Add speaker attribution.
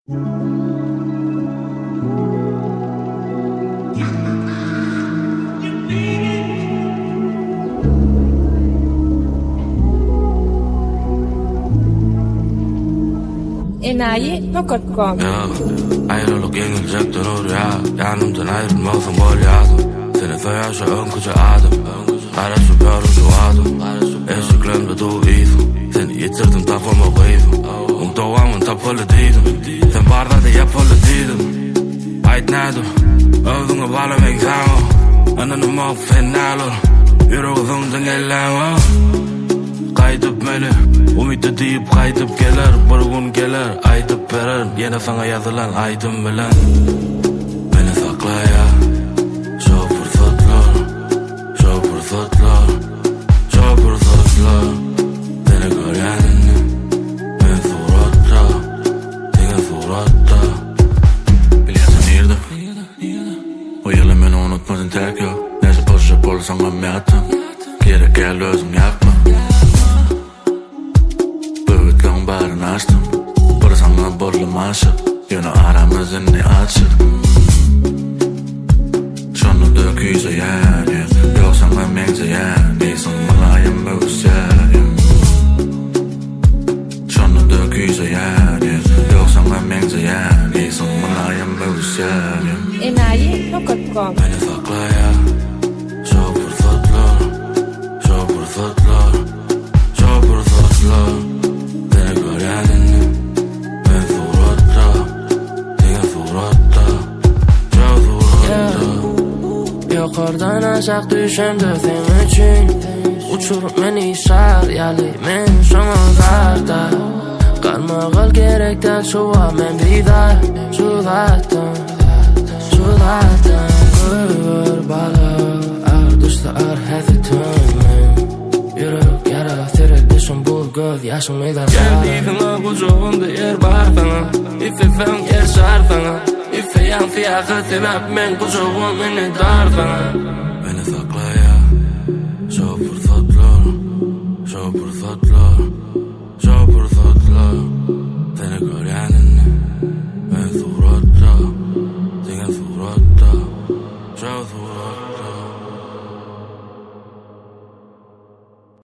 Speaker 1: enayi.com
Speaker 2: Ayrılık yengilecektir oraya. Yanımdan ayrılmasın gol yazdım. Seni feyaşa ön kuca adım. Karışıp yarışı adım. Eşiklerimde doğuydum. Seni yitirdim tapama koydum. Doğamın tapalı değilim. Sen barda da yapalı değilim. Aytnadım Öldüğünü bağlamak sana. Ananı mağ fenalır. Yüreğimden ellemem. Kaydıp meni umidi deyip kaydıp gelir. Bir gün gelir aytıp verir. Yine sana yazılan aydım bilen. Beni sakla ya. Şu fırsatlar. Şu fırsatlar. Şu fırsatlar. Beni göryenini ben suratta. Dine suratta. Biliyorsun nerede? O yılı beni unutmadın tek yok. Neyse boşa bolsan ben yattım. Geri gel özüm yakma. Böğütken barını açtım. Burasana borlum aşık. Yine aramızın ne açık. Şunu döküyse yani. Yoksa ben benze yani. Sen malayım böğüseyim. Şunu döküyse yani. Yoksa ben benze yani. Sen malayım böğüseyim.
Speaker 1: enayi.com
Speaker 2: Beni sakla ya. Şu fırsatlar. Şu fırsatlar. Şu fırsatlar. Beni göryenini ben suratta. Dine suratta. Şu suratta.
Speaker 3: Yukarıdan aşağı düşem döfem için. Uçurup beni şaryali men şamazarda. Karmağal gerekten şuva men bidar. Şulattan Gör balı ardışlar hezetim. Yürek yara serilişim bu göz yaşım meydan. Geldiğine kucağımda yer var sana. İfefem yer şar sana. İfeyen fiyakı sebep men kucağım beni dar sana.
Speaker 2: Beni sakla ya.